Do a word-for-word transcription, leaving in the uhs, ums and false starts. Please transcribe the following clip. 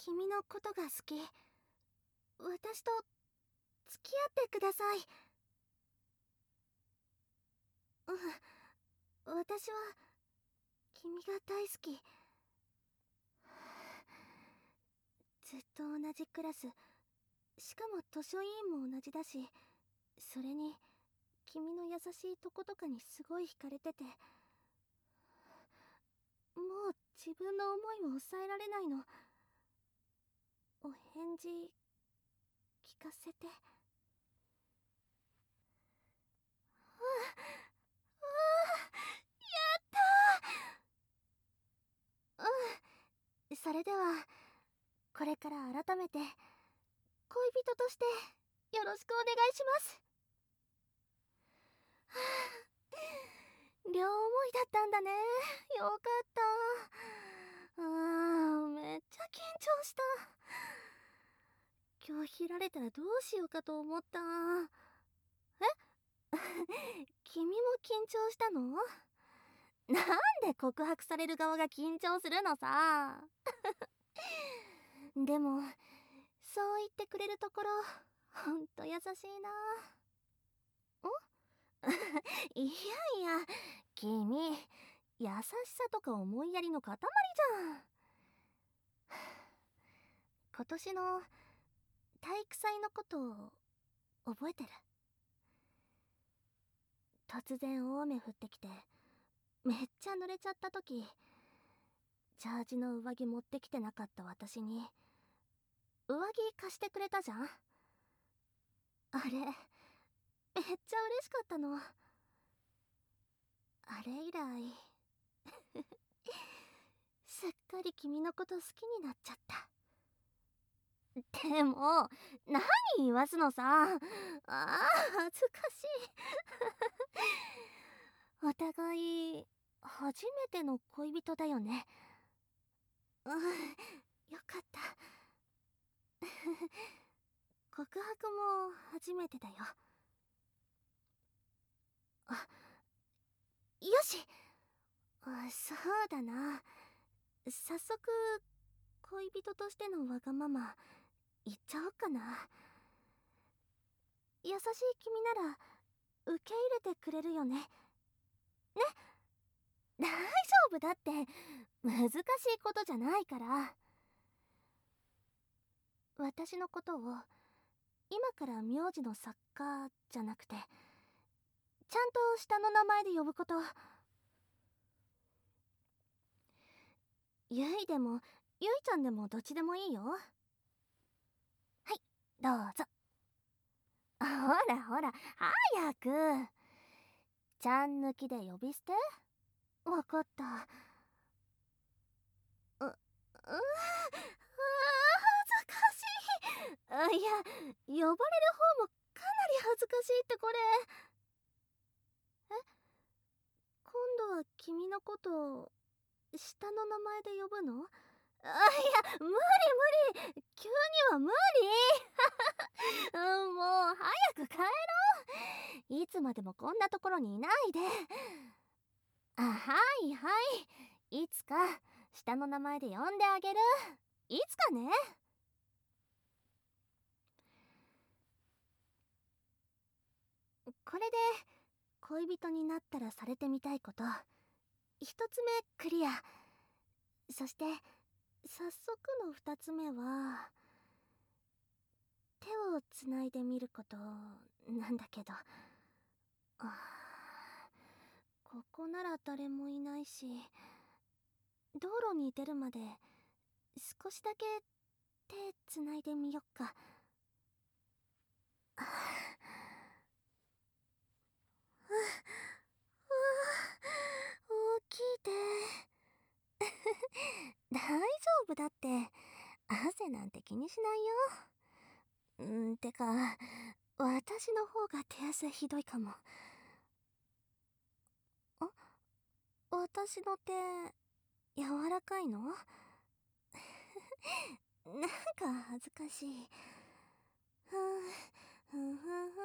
君のことが好き。私と付き合ってください。うん、私は君が大好き。ずっと同じクラス、しかも図書委員も同じだし、それに君の優しいとことかにすごい惹かれてて、もう自分の思いを抑えられないの。お返事聞かせて。うわうわ、やったー。うん、それではこれから改めて恋人としてよろしくお願いします。はあ、両思いだったんだね。よかった。うーん、めっちゃ緊張した。今日開れたらどうしようかと思った。え君も緊張したの？なんで告白される側が緊張するのさ。でもそう言ってくれるところほんと優しいな。んいやいや、君優しさとか思いやりの塊じゃん。今年の体育祭のこと覚えてる？突然大雨降ってきてめっちゃ濡れちゃった時、ジャージの上着持ってきてなかった私に上着貸してくれたじゃん。あれめっちゃ嬉しかったの。あれ以来すっかり君のこと好きになっちゃった。でも何言わすのさ。あー恥ずかしい。お互い初めての恋人だよね。うん、よかった。告白も初めてだよ。あ、よし。あ、そうだな。早速恋人としてのわがまま言っちゃおうかな。優しい君なら受け入れてくれるよね。ね、大丈夫だって。難しいことじゃないから。私のことを今から名字の作家じゃなくてちゃんと下の名前で呼ぶこと。ゆいでもゆいちゃんでもどっちでもいいよ。はい、どうぞ。ほらほら早く。ちゃん抜きで呼び捨て？わかった。う、うわ、あ、恥ずかしい。あ、いや、呼ばれる方もかなり恥ずかしいってこれ。え、今度は君のこと下の名前で呼ぶの？あ、いや、無理無理、急には無理。うん、もう早く帰ろう。いつまでもこんなところにいないで。あ、はいはい、いつか下の名前で呼んであげる。いつかね。これで恋人になったらされてみたいこと一つ目クリア。そして早速の二つ目は手をつないでみることなんだけど、あ、ここなら誰もいないし道路に出るまで少しだけ手つないでみよっか。あ、うう大きい手。大丈夫だって。汗なんて気にしないよ。んーてか私の方が手汗ひどいかも。あ、私の手柔らかいの？なんか恥ずかしい。ふんふんふんふん